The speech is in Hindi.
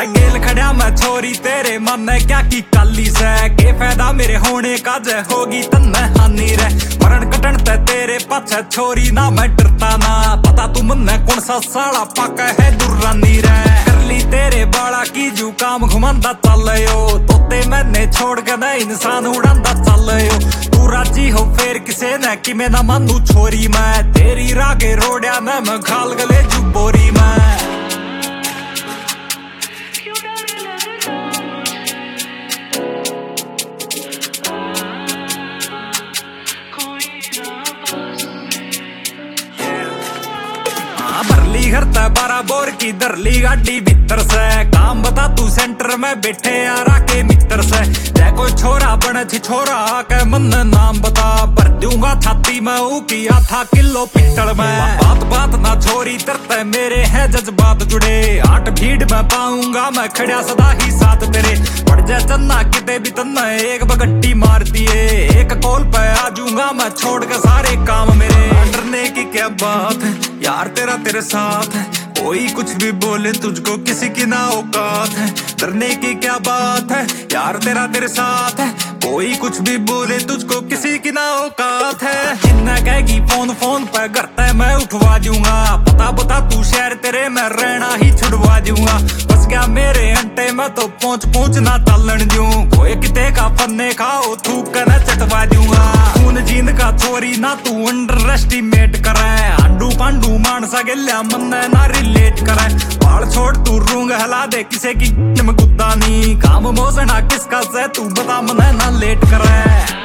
गेल खड़ा मैं छोरी तेरे मन ने क्या की काली से के फायदा मेरे होने का जय होगी तन में हानि रे मरण कटन ते तेरे पाछे छोरी ना मैं डरता ना पता तू मन ने कौन सा साला पाका है दुरानी रे कर ली तेरे बाला की जू काम घुमांदा चलयो तोते मैंने छोड़ के ना इंसान उड़ांदा चलयो तू राजी हो फिर किसे ने कि मैं ना मानू छोरी मैं तेरी रागे रोड़िया ना मैं खाल गले जू बोरी मैं भरली घरता 12 बोर की दरली गाड़ी भीतर से काम बता तू सेंटर में बैठे यारा के मित्र से जय कोई छोरा बने थी छोरा के मन नाम बता भर दूंगा छाती में ऊ किया था किलो पित्तल में बात बात ना छोरी तरते मेरे है जज्बात जुड़े आठ भीड़ में पाऊंगा मैं खड़ा सदा ही साथ तेरे पड़ जा चन्ना किते भी तन्ना एक बगट्टी मारती है एक कॉल पे आ जाऊंगा मैं छोड़ के सारे काम मेरे डरने की क्या बात है यार तेरा तेरे साथ है कोई कुछ भी बोले तुझको किसी की ना औकात है डरने की क्या बात है यार तेरा तेरे साथ है कोई कुछ भी बोले तुझको किसी की ना औकात है जिन्ना कहेगी फोन फोन पे करता है मैं उठवा दूंगा पता बता तू शहर तेरे मैं रहना ही छुड़वा दूंगा बस क्या मेरे अंटे में तो पहुंच ना तलन दूं कोई किते का फन्ने खाओ थूक कर न चटवा दूंगा खून जींद का छोरी ना तू अंडर एस्टिमेट करे आंडू पांडू मानसा गेल्या मन ना रिलेट करे बाल छोड़ तू रूंग हला दे किसे की में कुत्ता नहीं काम मोसना किसका से तू बता मन ना लेट करे